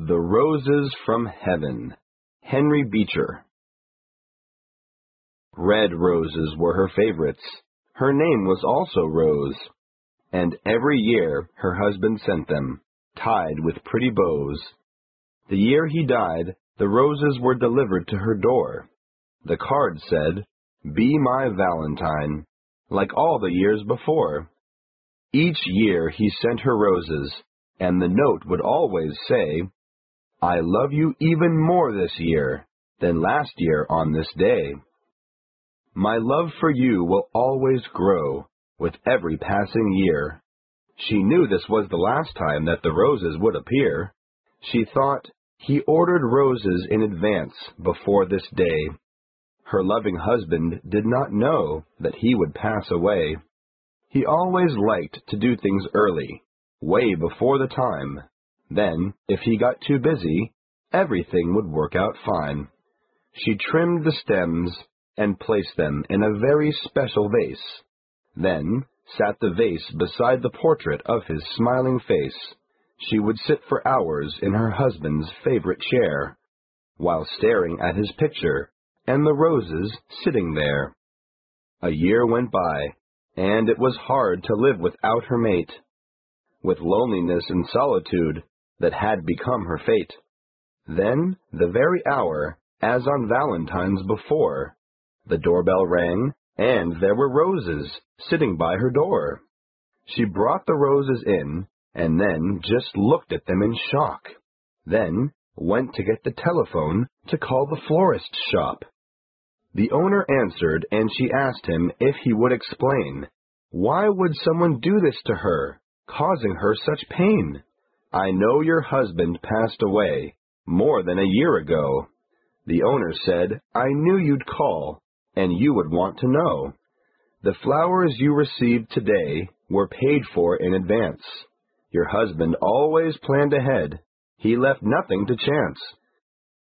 The Roses from Heaven. Henry Beecher. Red roses were her favorites. Her name was also Rose. And every year her husband sent them, tied with pretty bows. The year he died, the roses were delivered to her door. The card said, "Be my Valentine," like all the years before. Each year he sent her roses, and the note would always say, "I love you even more this year than last year on this day. My love for you will always grow with every passing year." She knew this was the last time that the roses would appear. She thought, he ordered roses in advance before this day. Her loving husband did not know that he would pass away. He always liked to do things early, way before the time. Then, if he got too busy, everything would work out fine. She trimmed the stems and placed them in a very special vase. Then sat the vase beside the portrait of his smiling face. She would sit for hours in her husband's favorite chair, while staring at his picture and the roses sitting there. A year went by, and it was hard to live without her mate, with loneliness and solitude that had become her fate. Then, the very hour, as on Valentine's before, the doorbell rang, and there were roses sitting by her door. She brought the roses in, and then just looked at them in shock. Then went to get the telephone to call the florist's shop. The owner answered, and she asked him if he would explain. Why would someone do this to her, causing her such pain? "I know your husband passed away more than a year ago." The owner said, "I knew you'd call, and you would want to know. The flowers you received today were paid for in advance. Your husband always planned ahead. He left nothing to chance.